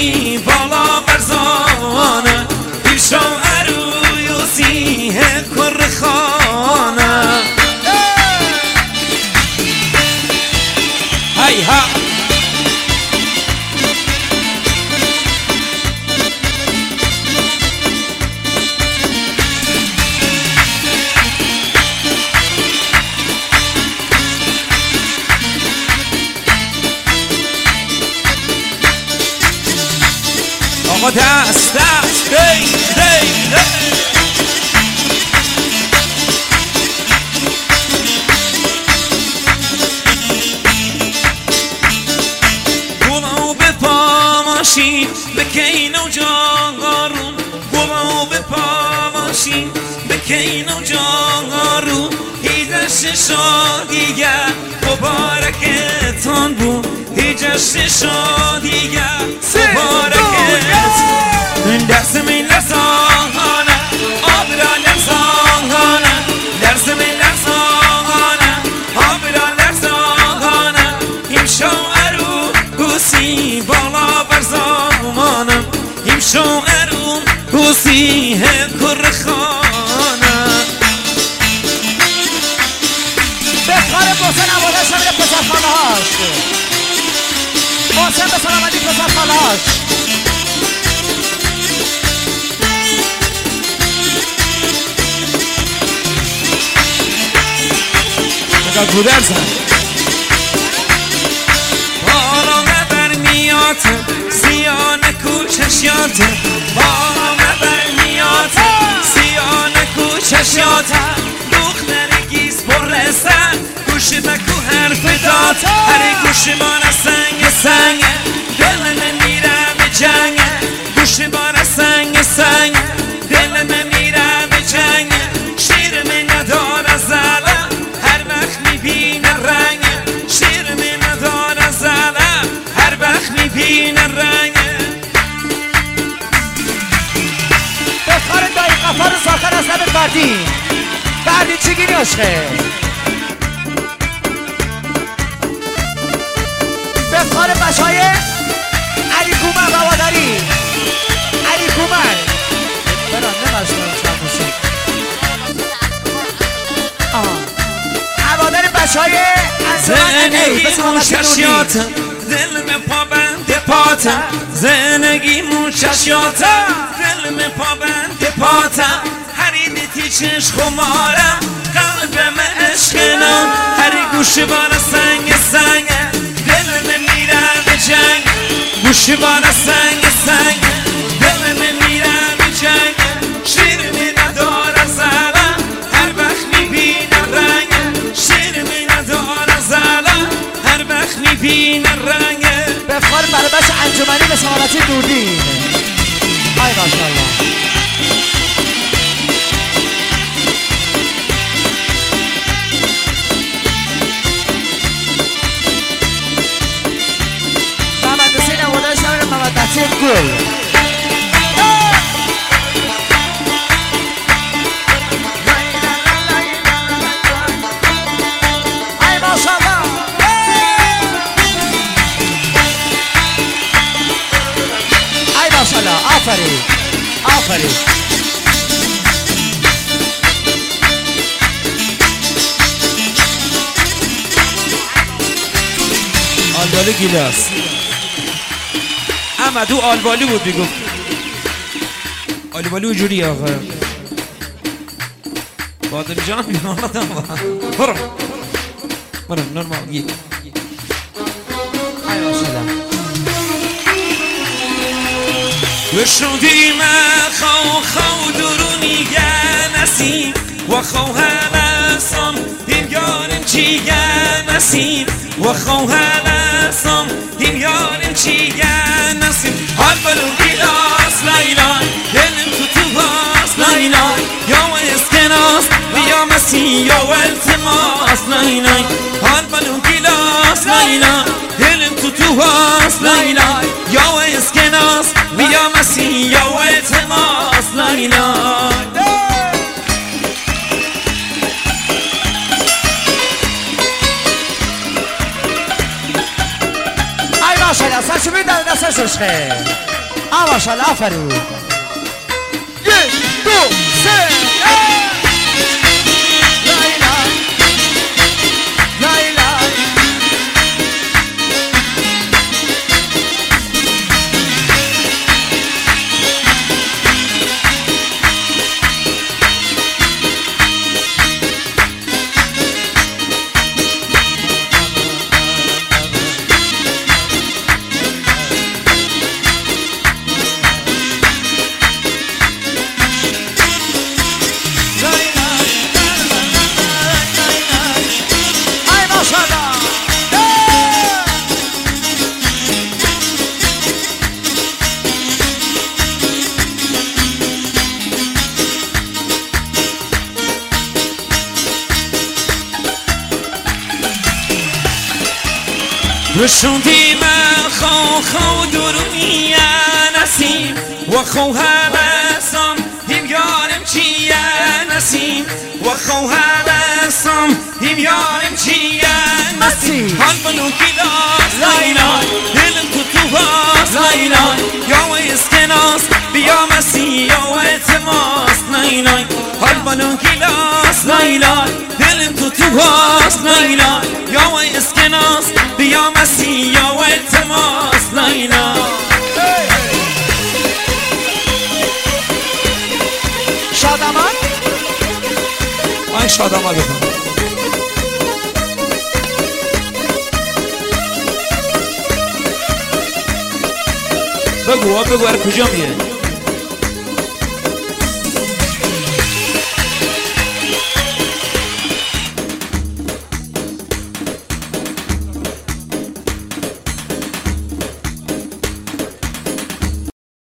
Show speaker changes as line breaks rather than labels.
حوسی بالا برزانه دیر شاعر و یوسی کر خانه هی ها آقا دست دست دی دی دی گلو به پا ماشین بکین و جانگارون گلو به پا ماشین بکین و جانگارون هیچ شادیگه مبارکتان بود هیچ شادیگه مبارکت درس من لرزانه آبرا لرزانه درس من لرزانه آبرا لرزانه این شاعرون حوسی بالا برزانم این شاعرون حوسی کر خانه
بخار بحسن عواده شمیر پسرخانه هاش بحسن به سلامتی پسرخانه هاش
مدد بودر زن بالا نبر میاتم سیان کوچشیاتم بالا نبر میاتم سیان کوچشیاتم دخترگیز برسن گوش بکو حرف داد هر گوش بار سنگ سنگ دل من میره به جنگ گوش بار سنگ سنگ دل من میره به جنگ شیر من نداره زلم هر وقت میبینه رنگ شیر من نداره زلم هر وقت میبینه رنگ
بخار دایی قفار ساخر از نبت بردی بردی چی گیری عشقه بخار بشای علی کومن رواداری علی کومن برا نمشتم چند موسیق رواداری بشای
زندگی موششیاتم دل به پا بند پاتم زندگی موششیاتم دل به پا بند پاتم حریدتی چشم خمارم قلبم عشقنام هری گوش بار سنگ سنگ دل من میره به جنگ گوش بار سنگ سنگ دل من میره به جنگ شیر می نداره زلم هر وقت میبینه رنگ شیر می نداره زلم هر وقت میبینه رنگ
بخار برای بچه انجمنی به سعادتی دوربین ای ماشاءالله محمد حسین عواده شمیر محمد نصیر گل ای ماشاءالله ای ماشاءالله آفرین آفرین
آلبالو گیلاس احمدو آلبالو بود بگفت آلبالو جوری آقا بادر جان بیماردم برو برو نرمال یک
ای ماشاءالله
وشودیم خو خو درونی نسیم و خو هلسام دیم یارم چی نسیم و خو هلسام دیم یارم چی نسیم هر بلو گیلاس لایلای دلم تو باس لایلای یا و اسکناس یا مسی یا و التماس لایلای هر بلو گیلاس لایلای دلم تو باس لایلای یا و اسکناس یا مسی یا و التماس لایلای
ماشاءالله سرشو میدن دستش عشقه ماشاءالله آفرین 1 2 3
رشوندی من خو درونی نسیم و خو همسام هیم یارم چی نسیم و خو همسام هیم یارم چی نسیم حال بلو کلاس لایلان دلم تو هاست لایلان یا و اسکناس بیا مسی یا و التماس لایلان حال بلو کلاس لایلان دلم تو هاست لایلان یا و اسکناس بیا مسی یا و التماس لایلان
شادمان
آی شادمان بکن بگو هر کجا میه